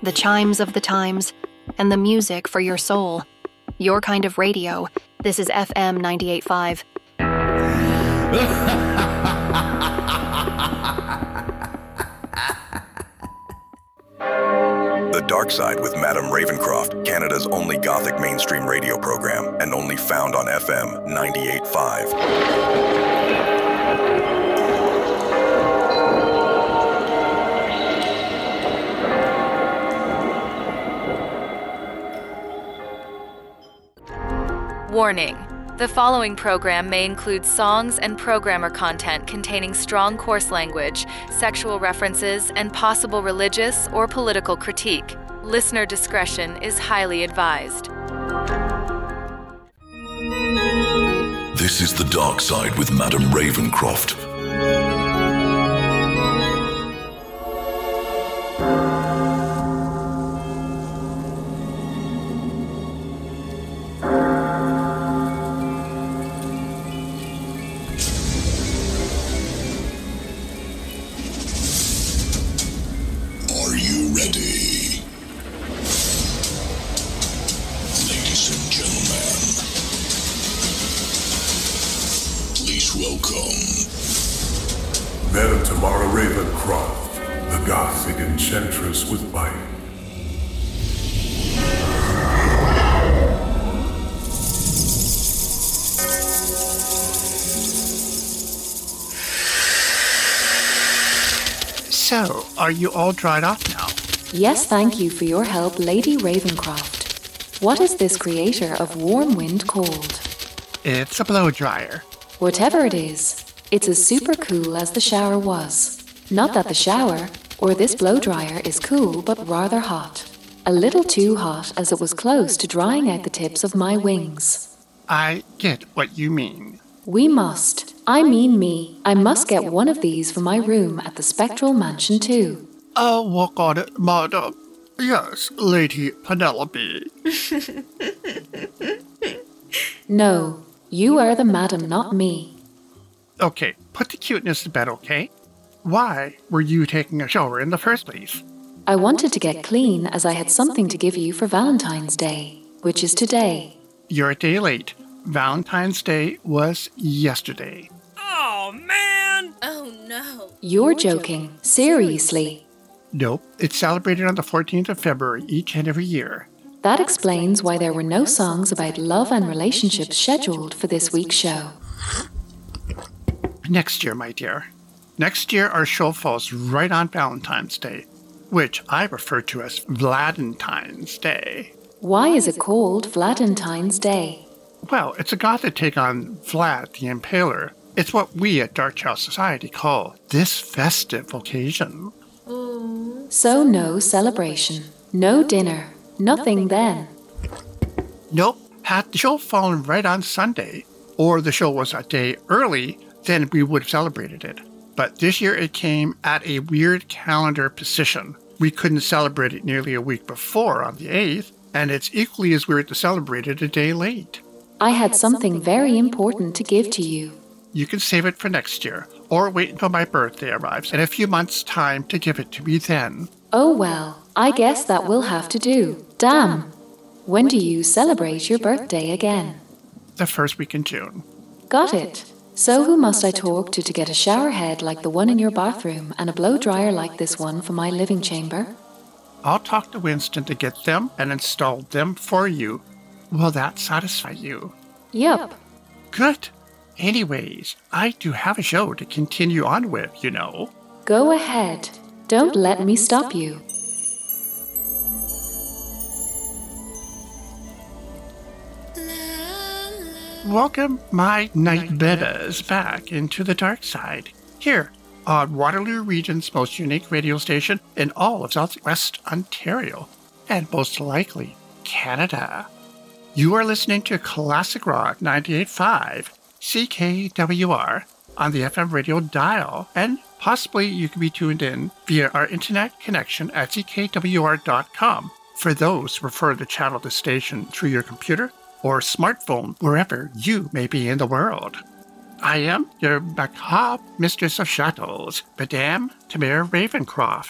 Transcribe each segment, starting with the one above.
the chimes of the times, and the music for your soul. Your kind of radio. This is FM 98.5. The Dark Side with Madame Ravencroft, Canada's only gothic mainstream radio program, and only found on FM 98.5. Warning. The following program may include songs and programmer content containing strong coarse language, sexual references, and possible religious or political critique. Listener discretion is highly advised. This is The Dark Side with Madame Ravencroft. Enchantress with bite. So, are you all dried off now? Yes, thank you for your help, Lady Ravencroft. What is this creator of warm wind called? It's a blow dryer. Whatever it is, it's as super cool as the shower was. Not that the shower or this blow dryer is cool but rather hot. A little too hot as it was close to drying out the tips of my wings. I get what you mean. We must. I mean me. I must get one of these for my room at the Spectral Mansion too. I'll work on it, madam. Yes, Lady Penelope. No, you are the madam, not me. Okay, put the cuteness to bed, okay? Why were you taking a shower in the first place? I wanted to get clean as I had something to give you for Valentine's Day, which is today. You're a day late. Valentine's Day was yesterday. Oh, man! Oh, no. You're joking. Seriously. Nope, it's celebrated on the 14th of February each and every year. That explains why there were no songs about love and relationships scheduled for this week's show. Next year, my dear. Next year, our show falls right on Valentine's Day, which I refer to as Vladentine's Day. Why is it called Vladentine's Day? Well, it's a gothic take on Vlad the Impaler. It's what we at Dark Child Society call this festive occasion. So no celebration, no dinner, nothing then. Nope, had the show fallen right on Sunday, or the show was a day early, then we would have celebrated it. But this year it came at a weird calendar position. We couldn't celebrate it nearly a week before on the 8th, and it's equally as weird to celebrate it a day late. I had something very important to give to you. You can save it for next year, or wait until my birthday arrives in a few months' time to give it to me then. Oh well, I guess that will have to do. Damn! When do you celebrate your birthday again? The first week in June. Got it. So who must I talk to get a shower head like the one in your bathroom and a blow dryer like this one for my living chamber? I'll talk to Winston to get them and install them for you. Will that satisfy you? Yup. Good. Anyways, I do have a show to continue on with, you know. Go ahead. Don't let me stop you. Welcome, my night bedders, back into the dark side. Here, on Waterloo Region's most unique radio station in all of Southwest Ontario, and most likely, Canada. You are listening to Classic Rock 98.5 CKWR on the FM radio dial, and possibly you can be tuned in via our internet connection at ckwr.com for those who prefer to channel the station through your computer or smartphone, wherever you may be in the world. I am your macabre mistress of shadows, Madame Tamara Ravencroft.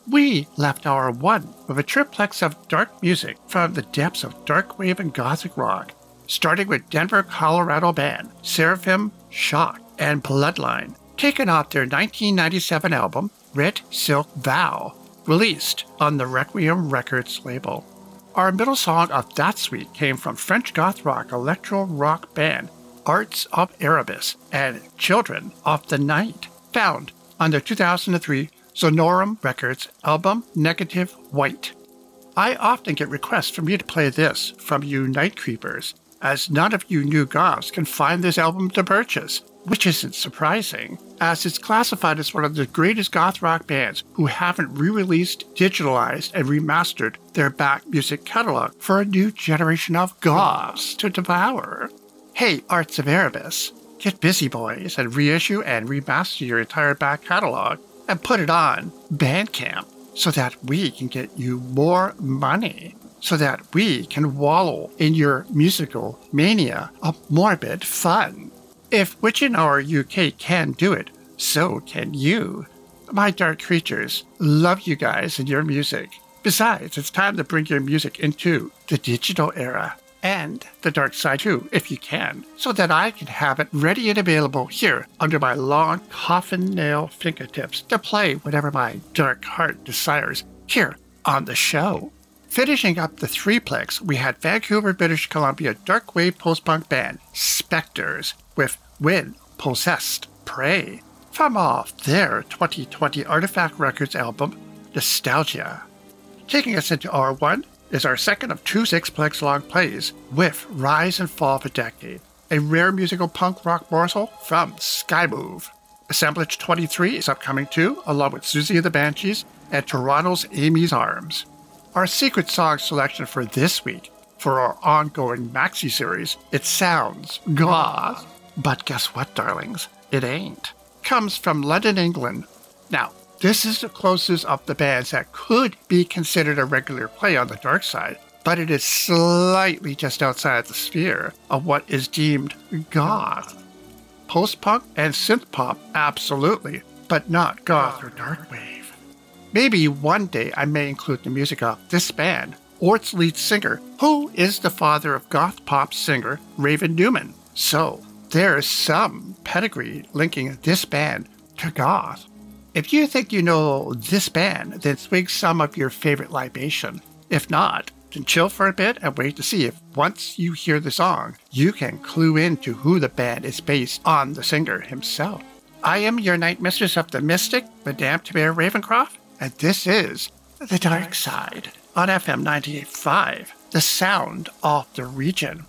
We left hour 1 with a triplex of dark music from the depths of dark wave and gothic rock, starting with Denver, Colorado band Seraphim, Shock, and Bloodline, taking off their 1997 album Red Silk Vow, released on the Requiem Records label. Our middle song of that suite came from French goth rock electro rock band Arts of Erebus and Children of the Night, found on their 2003 Sonorum Records album Negative White. I often get requests from you to play this from you Night Creepers, as none of you new goths can find this album to purchase, which isn't surprising, as it's classified as one of the greatest goth rock bands who haven't re-released, digitalized, and remastered their back music catalog for a new generation of goths to devour. Hey, Arts of Erebus, get busy, boys, and reissue and remaster your entire back catalog and put it on Bandcamp so that we can get you more money, so that we can wallow in your musical mania of morbid fun. If Witching Hour UK can do it, so can you. My dark creatures love you guys and your music. Besides, it's time to bring your music into the digital era. And the dark side too, if you can, so that I can have it ready and available here under my long coffin nail fingertips to play whatever my dark heart desires here on the show. Finishing up the threeplex, we had Vancouver, British Columbia dark wave post-punk band Spectres with When Possessed Prey from off their 2020 Artifact Records album Nostalgia. Taking us into R1 is our second of 2 six-plex long plays with Rise and Fall of a Decade, a rare musical punk rock morsel from Skymove. Assemblage 23 is upcoming too, along with Susie and the Banshees and Toronto's Amy's Arms. Our secret song selection for this week, for our ongoing maxi series, It Sounds Goth, but guess what, darlings? It ain't. Comes from London, England. Now, this is the closest of the bands that could be considered a regular play on the dark side, but it is slightly just outside the sphere of what is deemed goth. Post-punk and synth-pop, absolutely, but not goth or dark wave. Maybe one day I may include the music of this band, or its lead singer, who is the father of goth pop singer Raven Newman. So, there's some pedigree linking this band to goth. If you think you know this band, then swig some of your favorite libation. If not, then chill for a bit and wait to see if once you hear the song, you can clue into who the band is based on the singer himself. I am your night mistress of the mystic, Madame Tamara Ravencroft, and this is The Dark Side on FM 98.5, the sound of the region.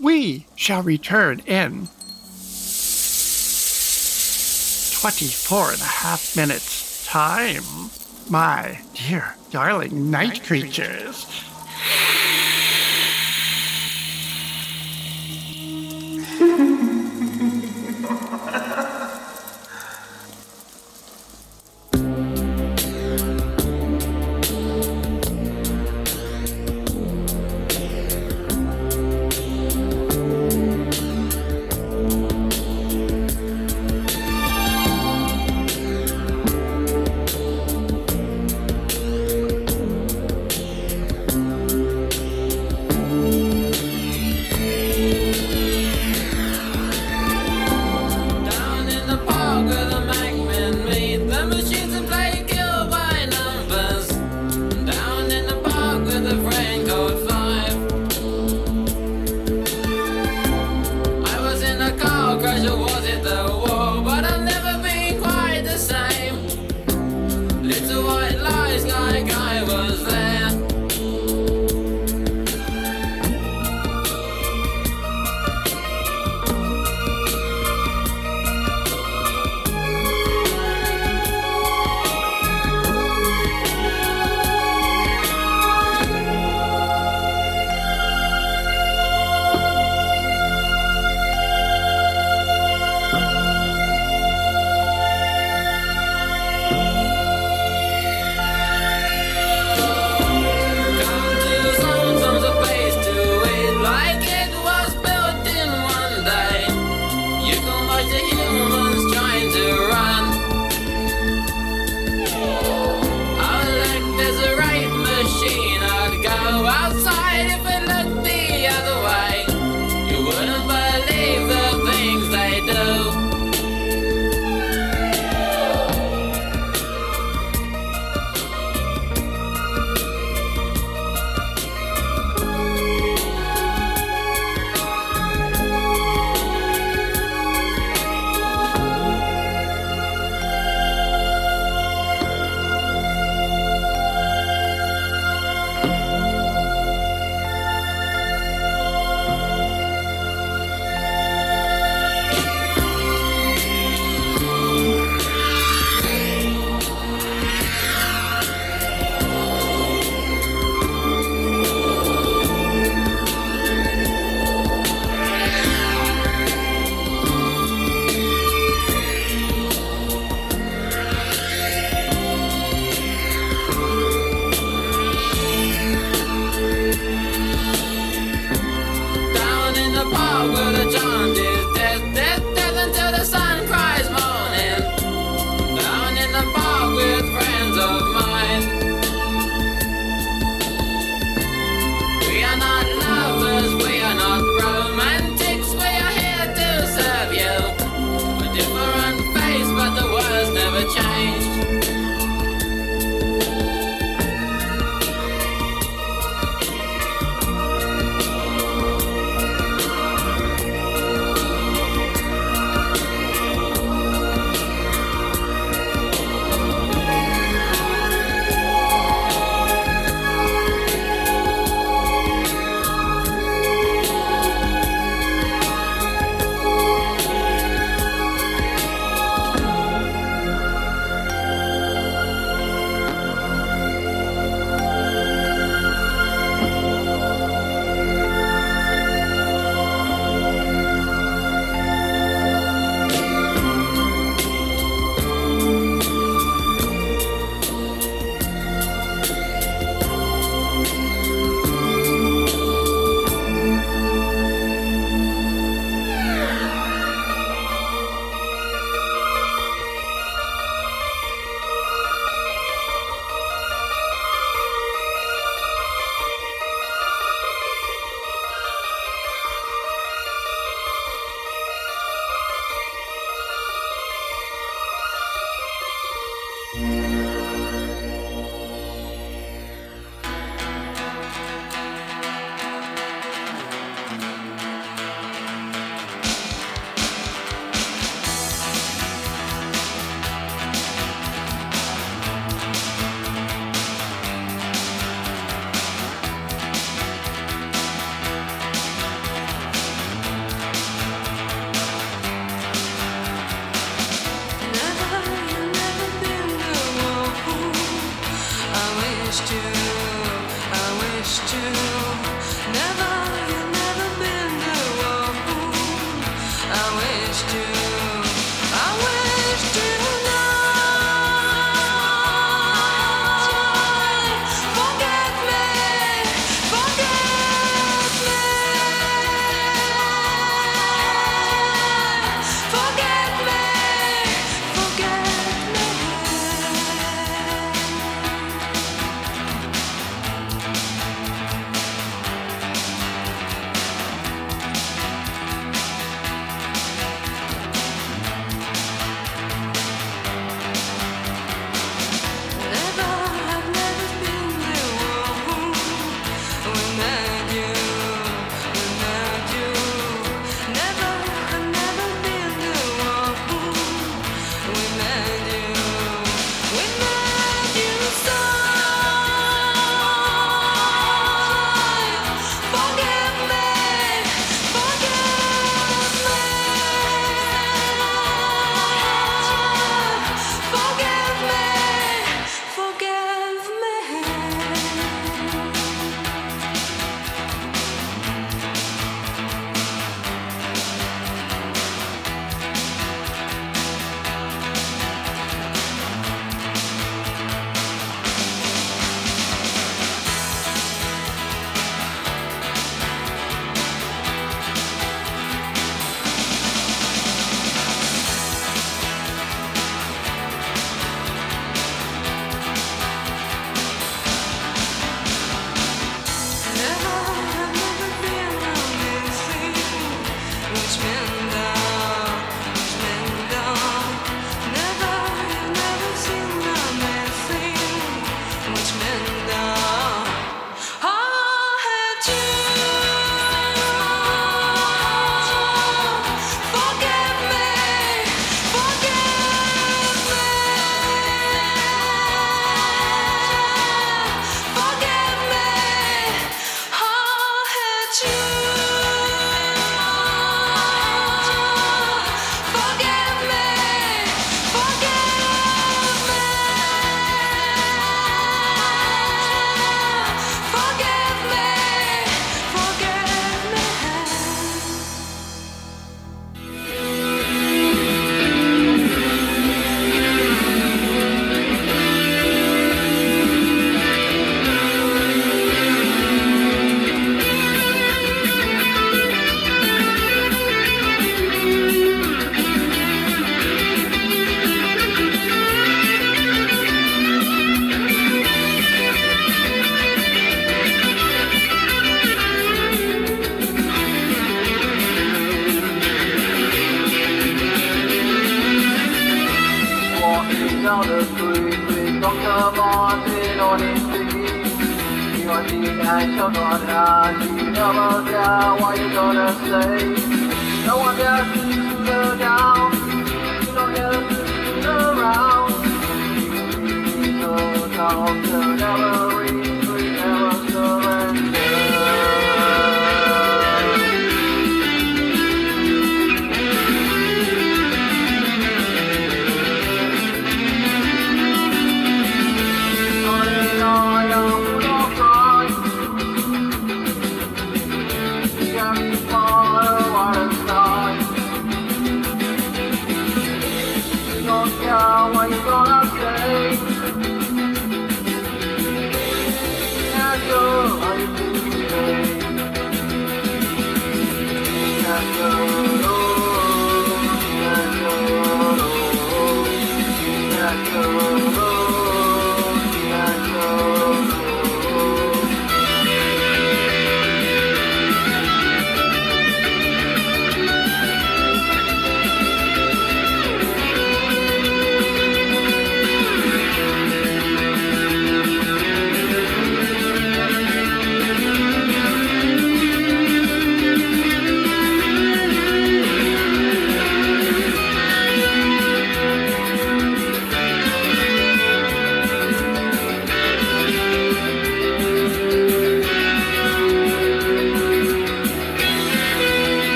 We shall return in 24 and a half minutes time, my dear darling night creatures.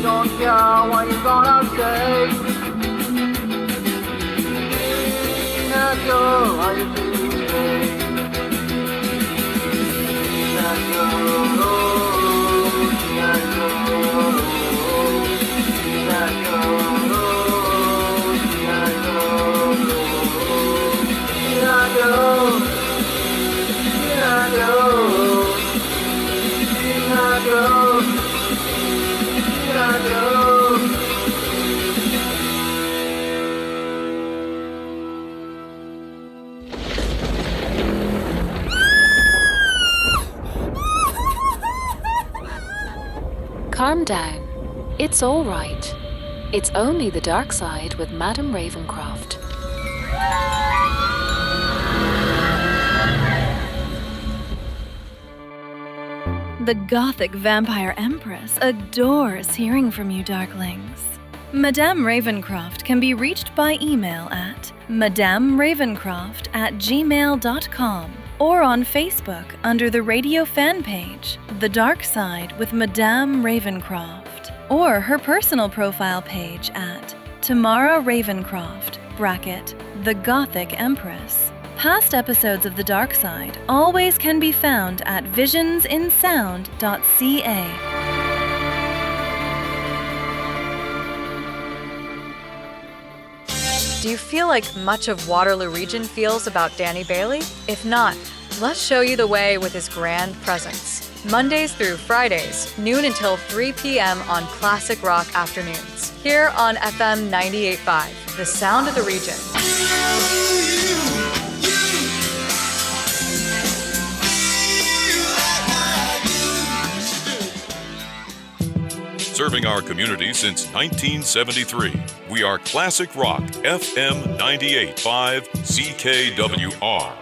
don't care what you're gonna say. That girl, are you feeling? That girl, that girl, that girl, that girl, that girl, that girl, that girl, that girl. Calm down. It's all right. It's only the dark side with Madame Ravencroft. The Gothic Vampire Empress adores hearing from you, Darklings. Madame Ravencroft can be reached by email at madameravencroft@gmail.com or on Facebook under the radio fan page, The Dark Side with Madame Ravencroft, or her personal profile page at Tamara Ravencroft, The Gothic Empress. Past episodes of The Dark Side always can be found at visionsinsound.ca. Do you feel like much of Waterloo Region feels about Danny Bailey? If not, let's show you the way with his grand presence. Mondays through Fridays, noon until 3 p.m. on Classic Rock Afternoons. Here on FM 98.5, the sound of the region. Serving our community since 1973. We are Classic Rock, FM 98.5, CKWR.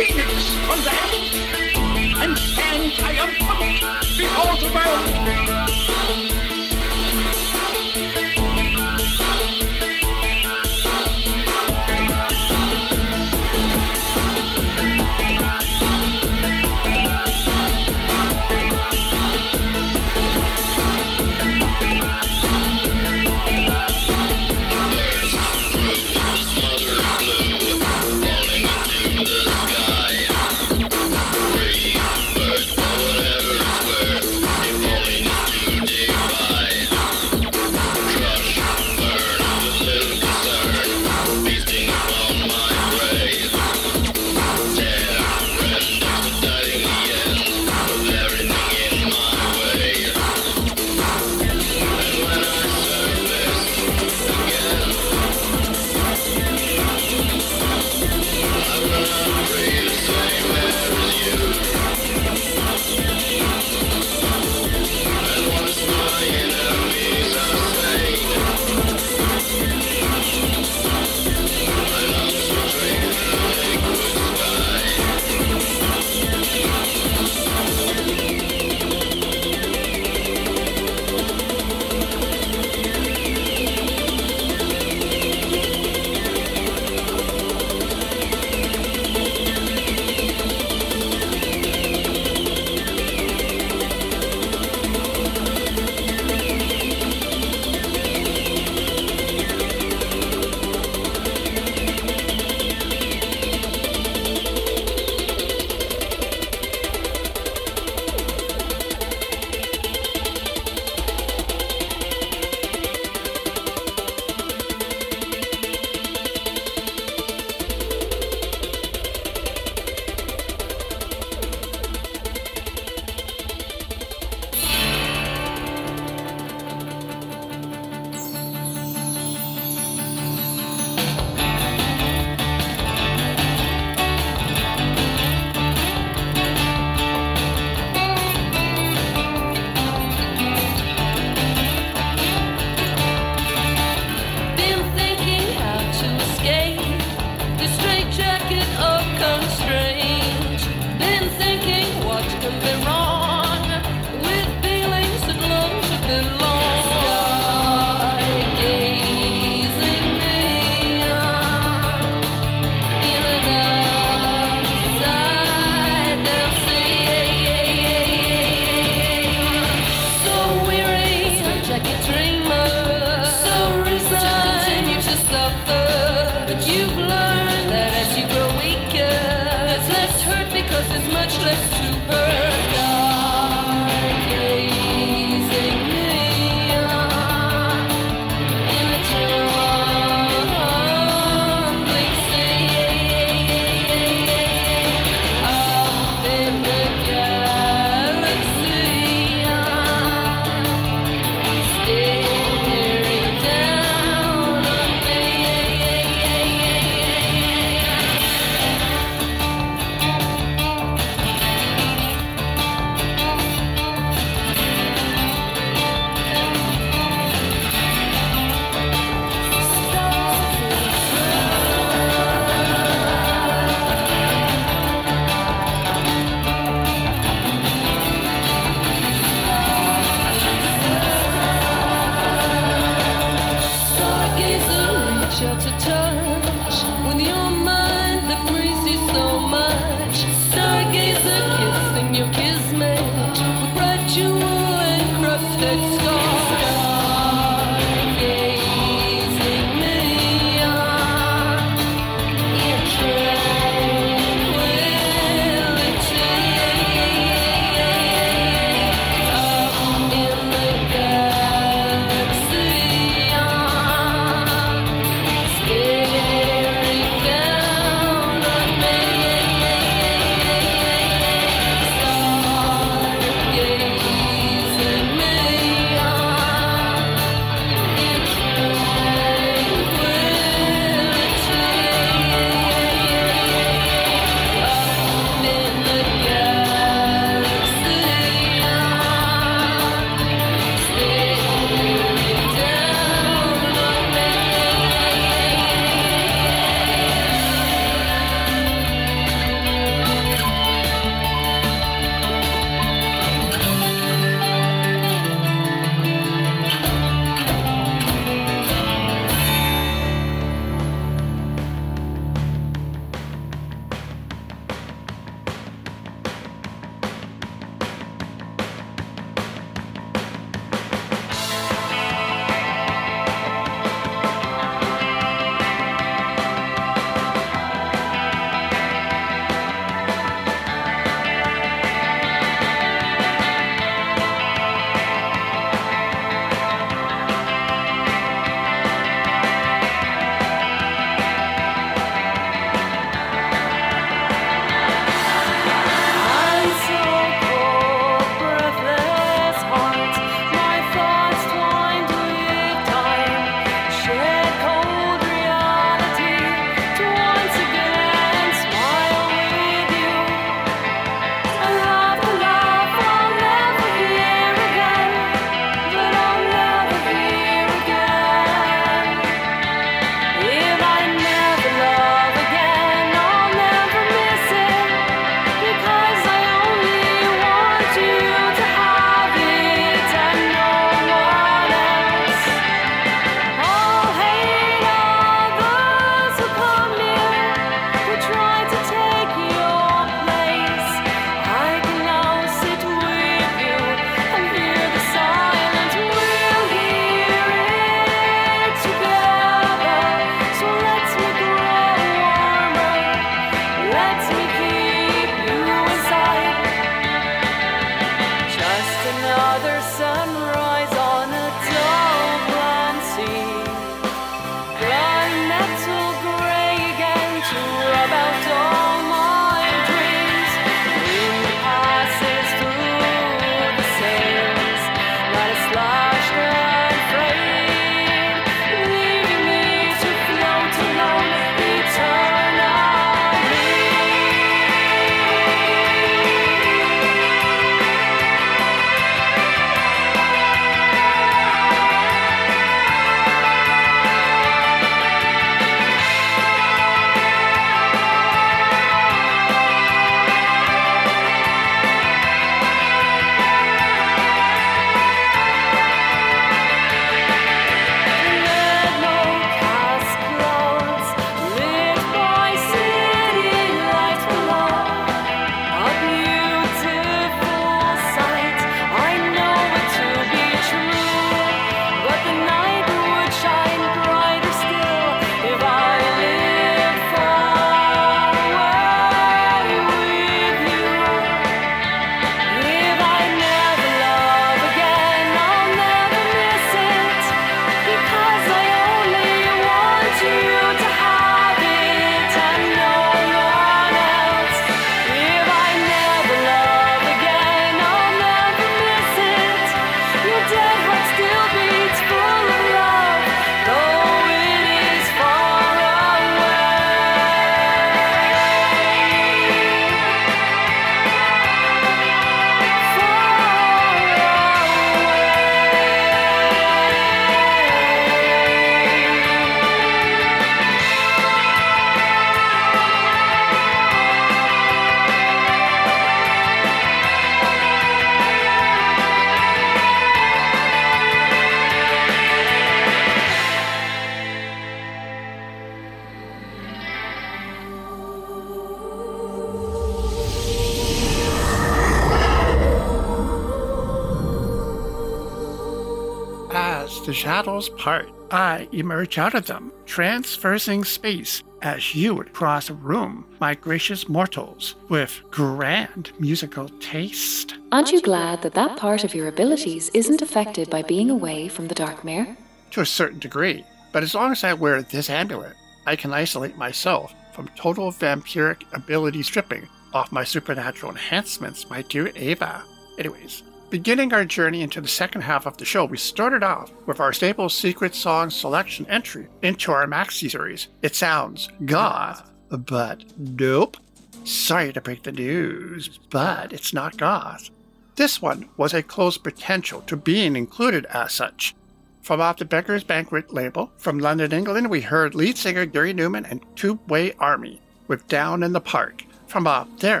the shadows part, I emerge out of them, transversing space as you would cross a room, my gracious mortals, with grand musical taste. Aren't you glad that that part of your abilities isn't affected by being away from the Darkmere? To a certain degree, but as long as I wear this amulet, I can isolate myself from total vampiric ability stripping off my supernatural enhancements, my dear Ava. Anyways, beginning our journey into the second half of the show, we started off with our staple secret song selection entry into our maxi series. It sounds goth, but nope. Sorry to break the news, but it's not goth. This one was a close potential to being included as such. From off the Beggar's Banquet label, from London, England, we heard lead singer Gary Newman and Two-Way Army with Down in the Park, from off their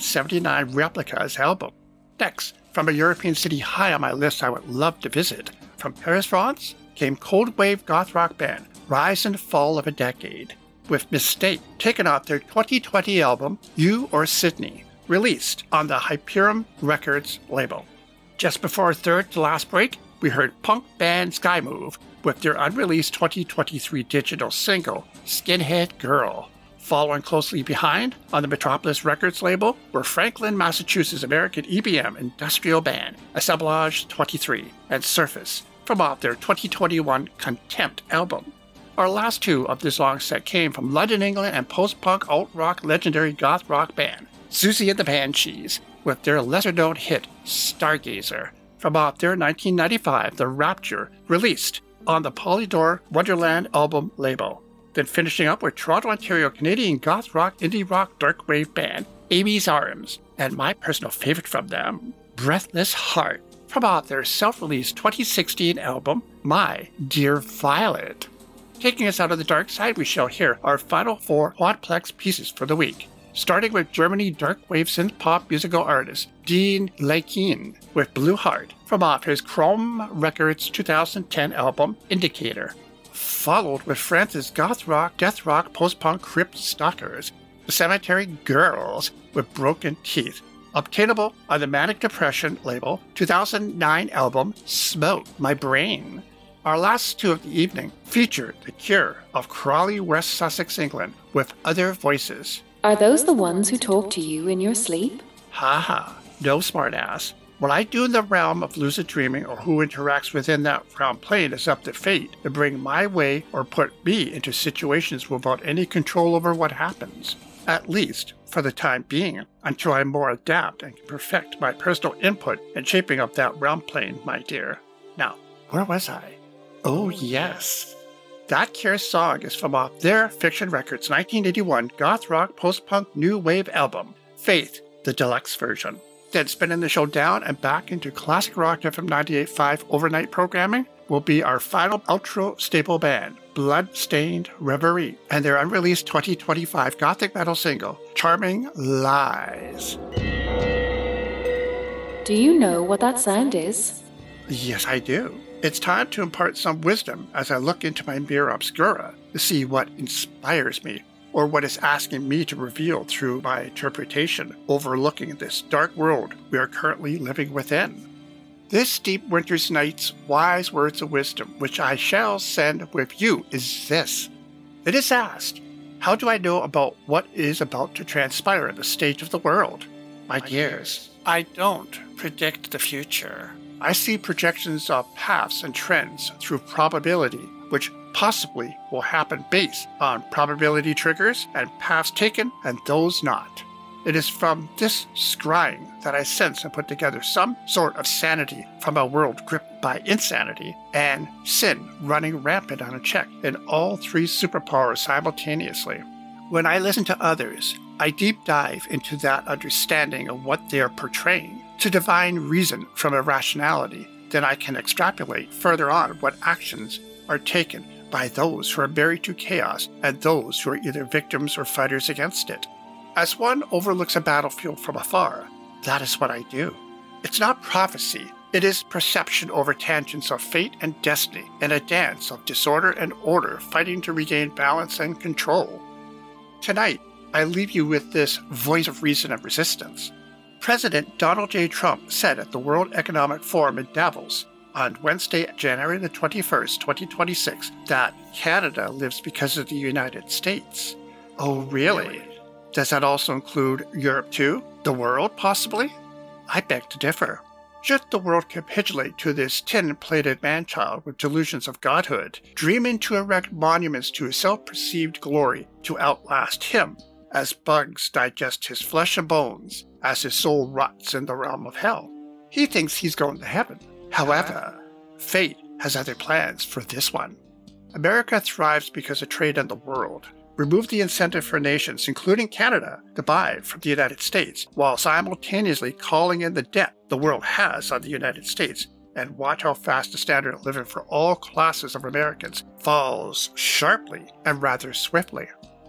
1979 Replicas album. Next, from a European city high on my list I would love to visit, from Paris, France, came cold wave goth rock band Rise and Fall of a Decade, with Mistake taking off their 2020 album You or Sydney, released on the Hyperion Records label. Just before our third to last break, we heard punk band Skymove with their unreleased 2023 digital single, Skinhead Girl. Following closely behind on the Metropolis Records label were Franklin, Massachusetts American EBM industrial band Assemblage 23 and Surface from off their 2021 Contempt album. Our last two of this long set came from London, England and post-punk alt-rock legendary goth rock band Susie and the Banshees with their lesser-known hit Stargazer from off their 1995 The Rapture, released on the Polydor Wonderland album label. Then finishing up with Toronto, Ontario Canadian goth rock, indie rock, dark wave band Amy's Arms, and my personal favorite from them, Breathless Heart, from off their self-released 2016 album My Dear Violet. Taking us out of the dark side, we shall hear our final four quadplex pieces for the week. Starting with Germany dark wave synth pop musical artist Dean Lakin with Blue Heart from off his Chrome Records 2010 album Indicator. Followed with France's goth rock, death rock, post-punk Crypt Stalkers, The Cemetery Girls with Broken Teeth. Obtainable on the Manic Depression label 2009 album Smoke My Brain. Our last two of the evening featured The Cure of Crawley, West Sussex, England with Other Voices. Are those the ones who talk to you in your sleep? Haha, no smartass. What I do in the realm of lucid dreaming or who interacts within that realm plane is up to fate to bring my way or put me into situations without any control over what happens. At least for the time being, until I more adapt and can perfect my personal input in shaping up that realm plane, my dear. Now, where was I? Oh yes. That Cure song is from off their Fiction Records 1981 goth rock post-punk new wave album, Faith, the deluxe version. Then spinning the show down and back into classic rock FM 98.5 overnight programming will be our final outro staple band, Bloodstained Reverie, and their unreleased 2025 gothic metal single, Charming Lies. Do you know what that sound is? Yes, I do. It's time to impart some wisdom as I look into my mirror obscura to see what inspires me, or what is asking me to reveal through my interpretation, overlooking this dark world we are currently living within. This deep winter's night's wise words of wisdom, which I shall send with you, is this. It is asked, how do I know about what is about to transpire in the state of the world? My dears, I don't predict the future. I see projections of paths and trends through probability, which possibly will happen based on probability triggers and paths taken and those not. It is from this scrying that I sense and put together some sort of sanity from a world gripped by insanity and sin running rampant on a check in all three superpowers simultaneously. When I listen to others, I deep dive into that understanding of what they are portraying to divine reason from irrationality. Then I can extrapolate further on what actions are taken by those who are married to chaos and those who are either victims or fighters against it. As one overlooks a battlefield from afar, that is what I do. It's not prophecy, it is perception over tangents of fate and destiny in a dance of disorder and order fighting to regain balance and control. Tonight, I leave you with this voice of reason and resistance. President Donald J. Trump said at the World Economic Forum in Davos on Wednesday, January the 21st, 2026, that Canada lives because of the United States. Oh, really? Does that also include Europe too? The world, possibly? I beg to differ. Should the world capitulate to this tin-plated man-child with delusions of godhood, dreaming to erect monuments to his self-perceived glory to outlast him, as bugs digest his flesh and bones, as his soul rots in the realm of hell? He thinks he's going to heaven. However, fate has other plans for this one. America thrives because of trade in the world. Remove the incentive for nations, including Canada, to buy from the United States, while simultaneously calling in the debt the world has on the United States, and watch how fast the standard of living for all classes of Americans falls sharply and rather swiftly.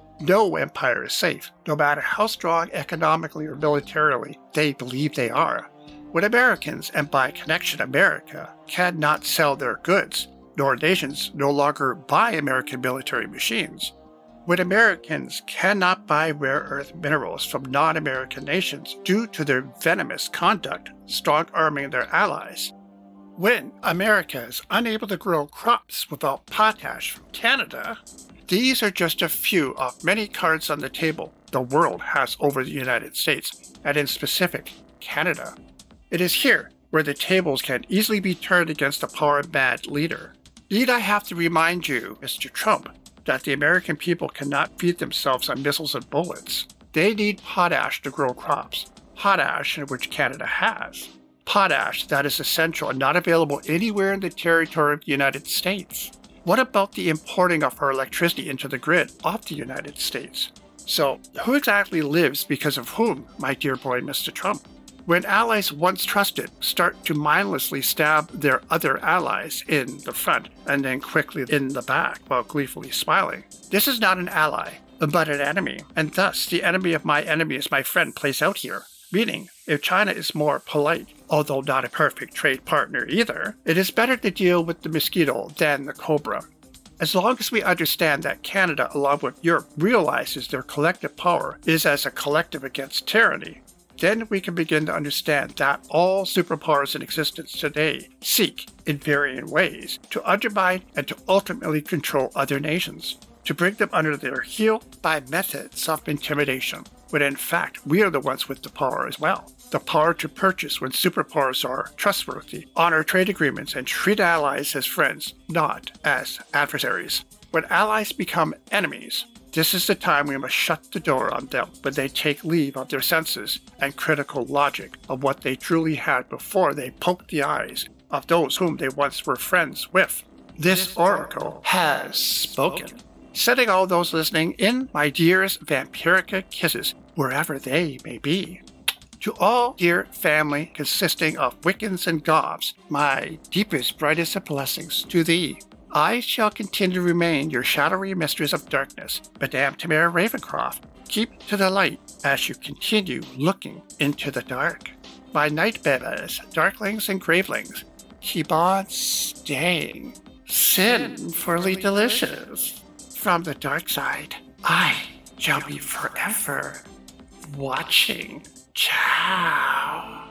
No empire is safe, no matter how strong economically or militarily they believe they are. When Americans, and by connection America, cannot sell their goods, nor nations no longer buy American military machines, when Americans cannot buy rare earth minerals from non-American nations due to their venomous conduct, strong-arming their allies, when America is unable to grow crops without potash from Canada, these are just a few of many cards on the table the world has over the United States, and in specific, Canada. It is here where the tables can easily be turned against a power-mad leader. Need I have to remind you, Mr. Trump, that the American people cannot feed themselves on missiles and bullets? They need potash to grow crops, potash in which Canada has, potash that is essential and not available anywhere in the territory of the United States. What about the importing of our electricity into the grid of the United States? So, who exactly lives because of whom, my dear boy Mr. Trump? When allies once trusted start to mindlessly stab their other allies in the front and then quickly in the back while gleefully smiling, this is not an ally, but an enemy, and thus the enemy of my enemy is my friend plays out here. Meaning, if China is more polite, although not a perfect trade partner either, it is better to deal with the mosquito than the cobra. As long as we understand that Canada, along with Europe, realizes their collective power is as a collective against tyranny, then we can begin to understand that all superpowers in existence today seek, in varying ways, to undermine and to ultimately control other nations, to bring them under their heel by methods of intimidation, when in fact we are the ones with the power as well. The power to purchase when superpowers are trustworthy, honor trade agreements, and treat allies as friends, not as adversaries. When allies become enemies, this is the time we must shut the door on them when they take leave of their senses and critical logic of what they truly had before they poke the eyes of those whom they once were friends with. This oracle has spoken. Sending all those listening in my dearest vampirica kisses wherever they may be. To all dear family consisting of Wiccans and Goths, my deepest, brightest of blessings to thee. I shall continue to remain your shadowy mistress of darkness, Madame Tamara Ravencroft. Keep to the light as you continue looking into the dark. My night bebbers, darklings, and gravelings, keep on staying sinfully delicious. From the dark side, I shall be forever watching. Ciao.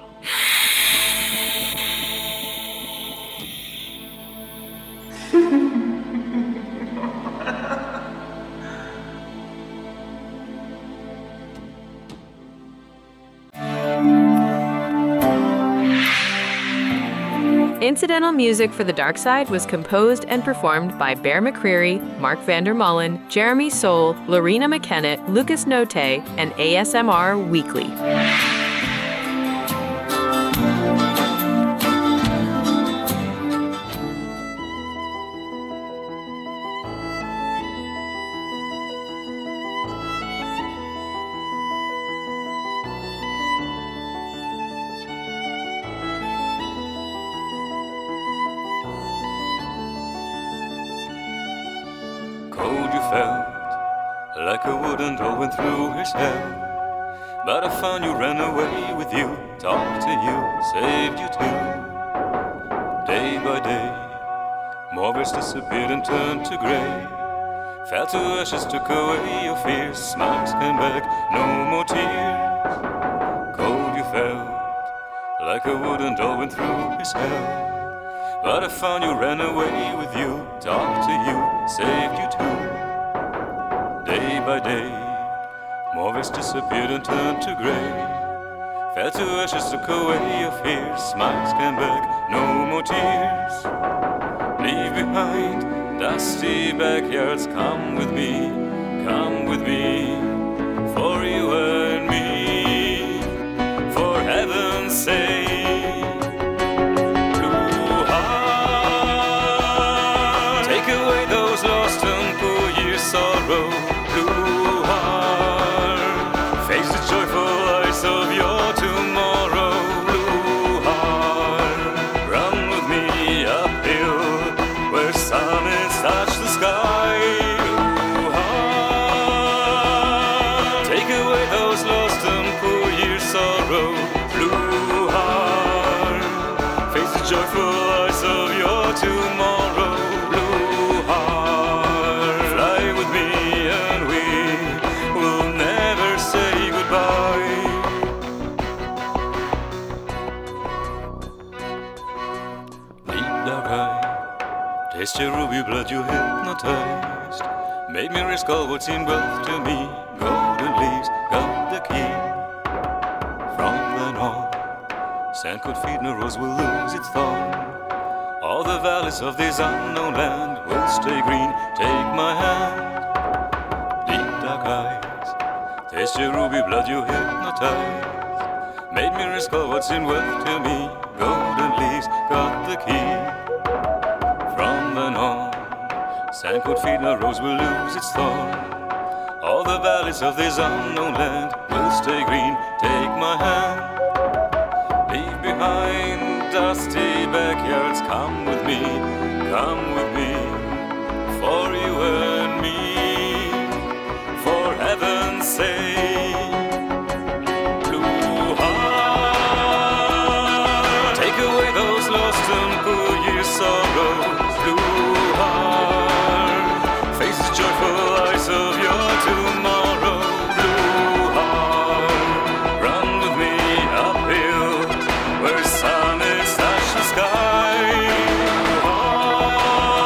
Incidental music for The Dark Side was composed and performed by Bear McCreary, Mark Vandermullen, Jeremy Soule, Lorena McKennett, Lucas Note, and ASMR Weekly. Cold you felt, like a wooden door went through his head. But I found you, ran away with you, talked to you, saved you too. Day by day, more birds disappeared and turned to gray. Fell to ashes, took away your fears, smiles came back, no more tears. Cold you felt, like a wooden door went through his head. But I found you, ran away with you, talked to you, saved you too. Day by day, more vistas disappeared and turned to grey. Fell to ashes, took away your fears. Smiles came back, no more tears. Leave behind dusty backyards. Come with me, for you and me. For heaven's sake. Sorrow, blue heart, face the joyful eyes of your tomorrow. Blue heart, run with me uphill where summits touch the sky. Blue heart, take away those lost and poor years' sorrow. Blue heart, face the joyful eyes of your tomorrow. Taste your ruby blood, you hypnotized. Made me risk all what seemed wealth to me. Golden leaves got the key. From then on, sand could feed no rose will lose its thorn. All the valleys of this unknown land will stay green. Take my hand, deep dark eyes. Taste your ruby blood, you hypnotized. Made me risk all what seemed wealth to me. Golden leaves got the key. From then on, sand could feed no rose will lose its thorn. All the valleys of this unknown land will stay green. Take my hand, leave behind dusty backyards. Come with me, for you and me. For heaven's sake, blue heart, take away those lost and poor years' sorrow. Blue heart, face the joyful eyes of your tomorrow. Blue heart, run with me uphill where summits touch the sky. Blue heart,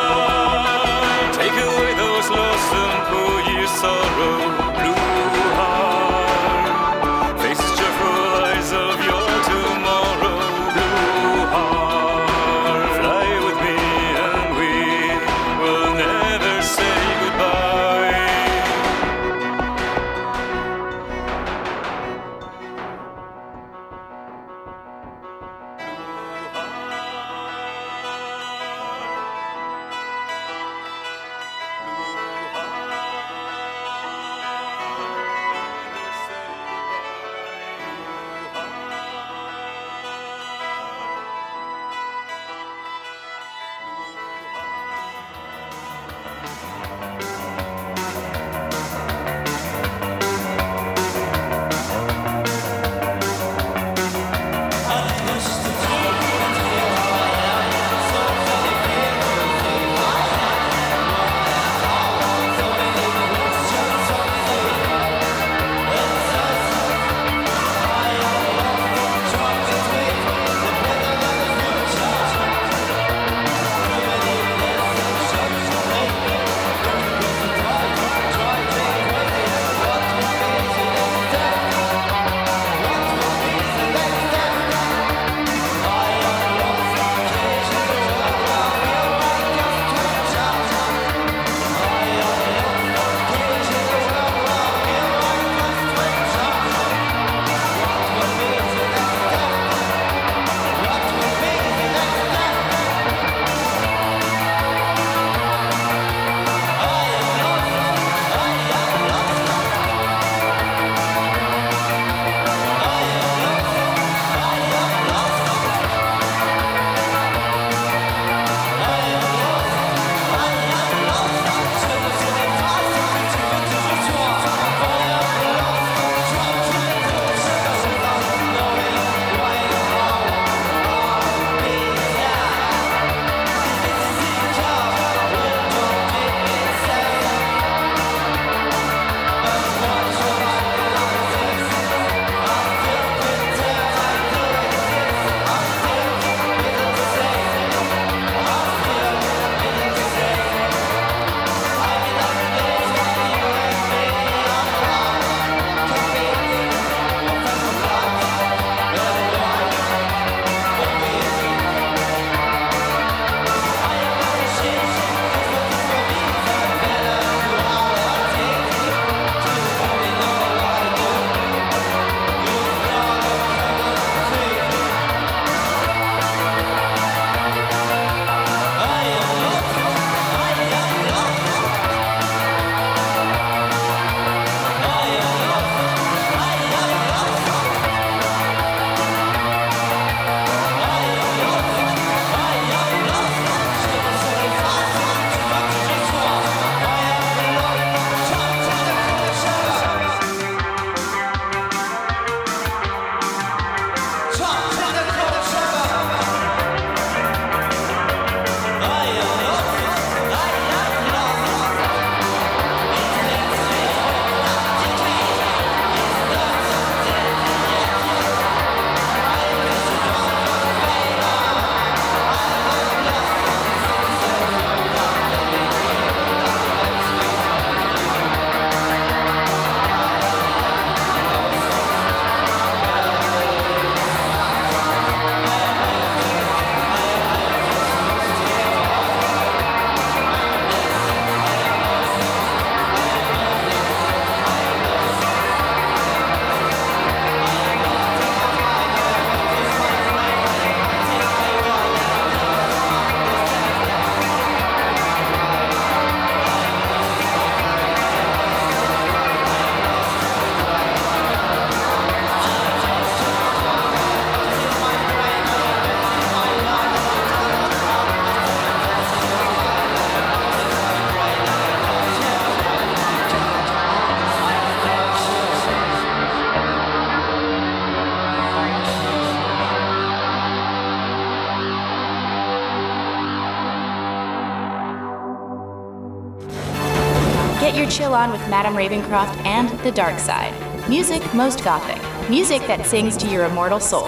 Get your chill on with Madame Ravencroft and The Dark Side. Music most gothic. Music that sings to your immortal soul.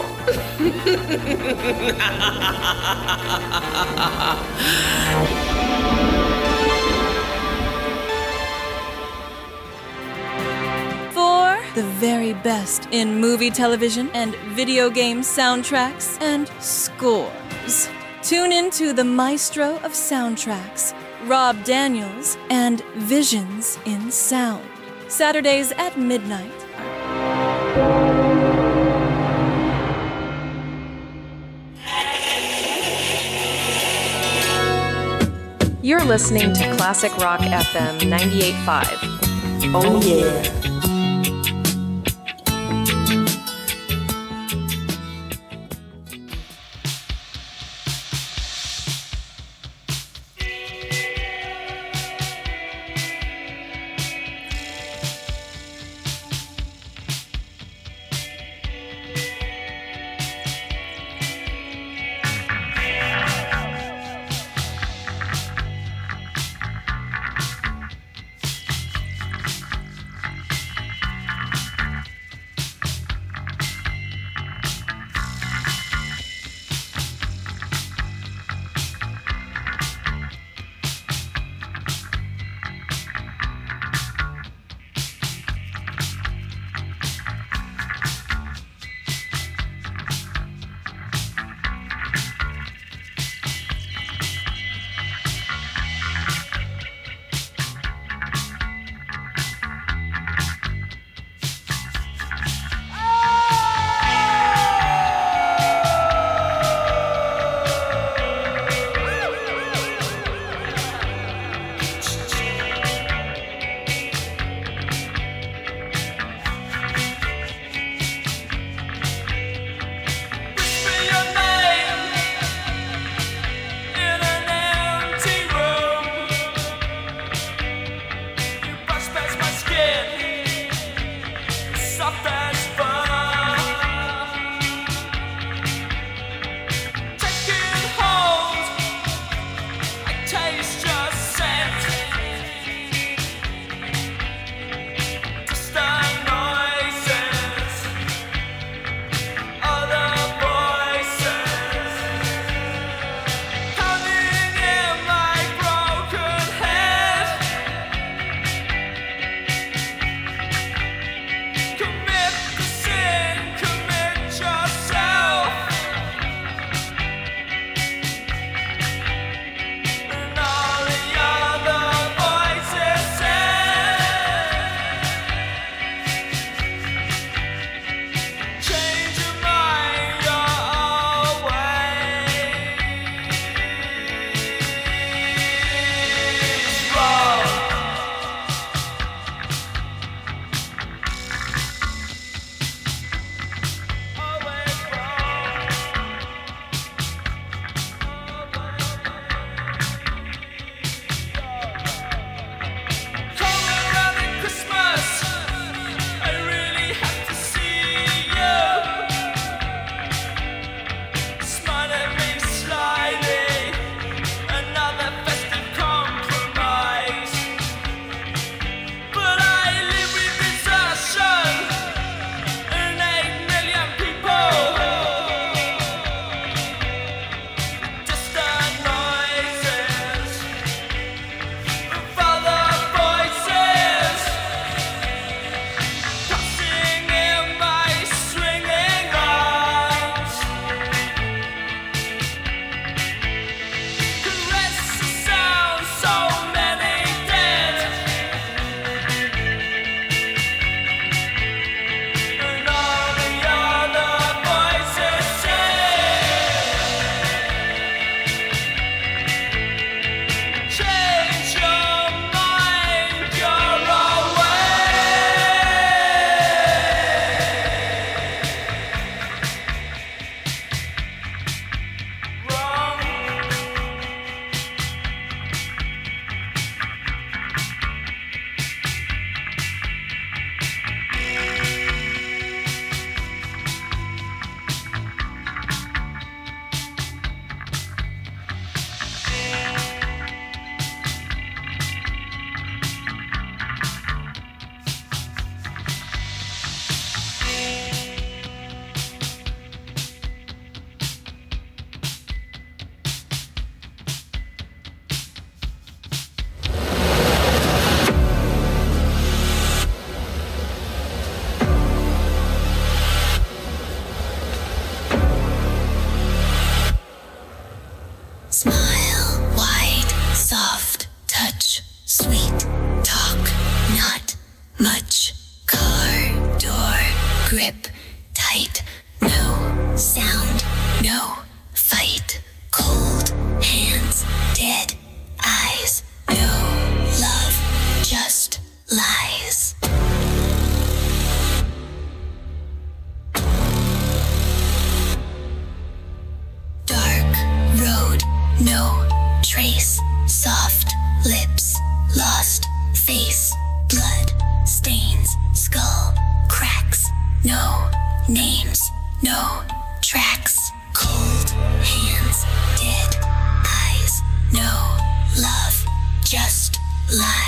For the very best in movie, television, and video game soundtracks and scores. Tune into the maestro of soundtracks, Rob Daniels, and Visions in Sound. Saturdays at midnight. You're listening to Classic Rock FM 98.5. Oh yeah. no trace, soft lips, lost face, blood stains, skull cracks, no names, no tracks, cold hands, dead eyes, no love, just lies.